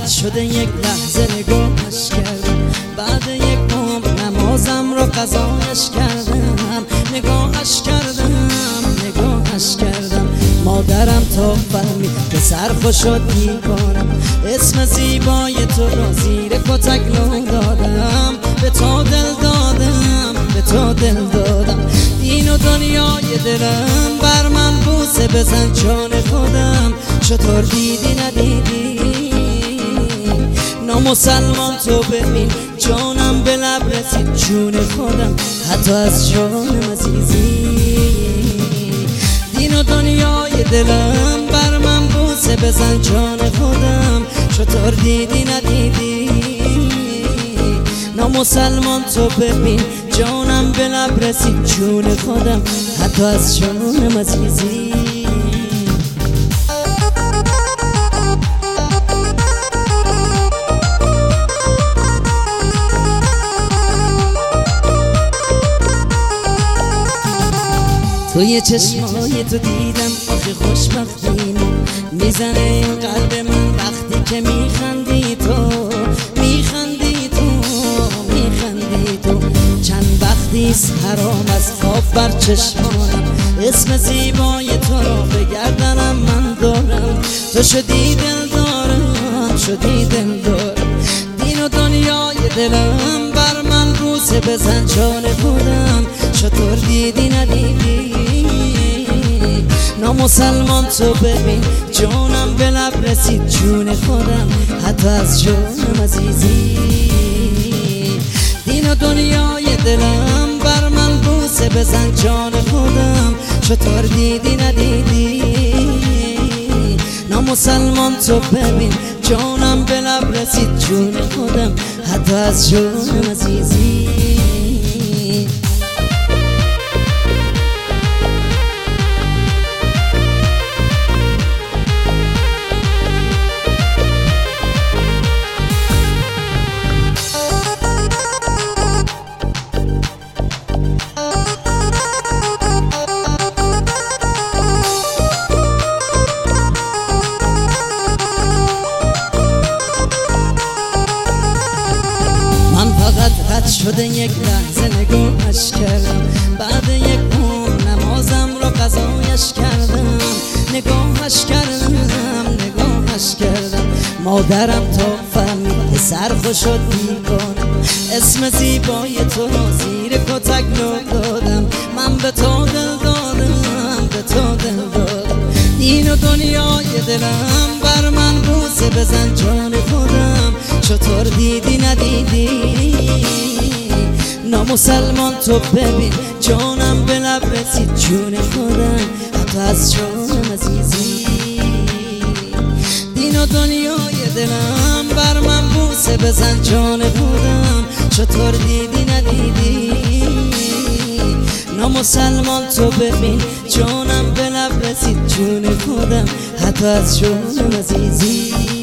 رد شده یک لحظه نگاهش کردم، بعد یک عمر نمازم رو قضایش کردم، نگاهش کردم مادرم تا فهمید که سرخو شد دیوانم، اسم زیبای تو را زیر کتک لو دادم، به تو دل دادم، دین و دنیای دلم بر من بوسه بزن جان خودم، چطور دیدی ندیدی نامسلمان تو ببین جانم به لب رسید جون خودم، حتی از جانم عزیزی، دین و دنیای دلم بر من بوسه بزن جان خودم، چطور دیدی ندیدی نامسلمان تو ببین جانم به لب رسید جون خودم، حتی از جانم عزیزی. توی چشمای تو دیدم آخه خوشبختینم، میزنه این قلب من وقتی که میخندی تو چند وقتیست حرام از خواب بر چشمانم، اسم زیبای تو را به گردنم من دارم، تو شدی دل دارم، دین و دنیای دلم بر من بوسه بزن جان خودم، چطور دیدی ندیدی نامسلمان تو ببین جانم به لب رسید جون خودم، حتی از جانم عزیزی، دین و دنیای دلم بر من بوسه بزن جان خودم، چطور دیدی ندیدی نامسلمان تو ببین جانم به لب رسید جون خودم، حتی از جانم عزیزی. رد شده یک لحظه نگاهش کردم، بعد یک عمر نمازم رو قضایش کردم، نگاهش کردم مادرم تا فهمید سرخو شد دیوانم، اسم زیبای تو را زیر کتک لو دادم، من به تو دل دادم، دین و دنیای دلم بر من بوسه بزن جان خودم، چطور دیدی ندیدی نامسلمان تو ببین جانم به لب رسید جون خودم، حتی از جانم عزیزی، دین و دنیای دلم بر من بوسه بزن جان خودم، چطور دیدی ندیدی نامسلمان تو ببین جانم به لب رسید جون خودم، حتی از جانم عزیزی.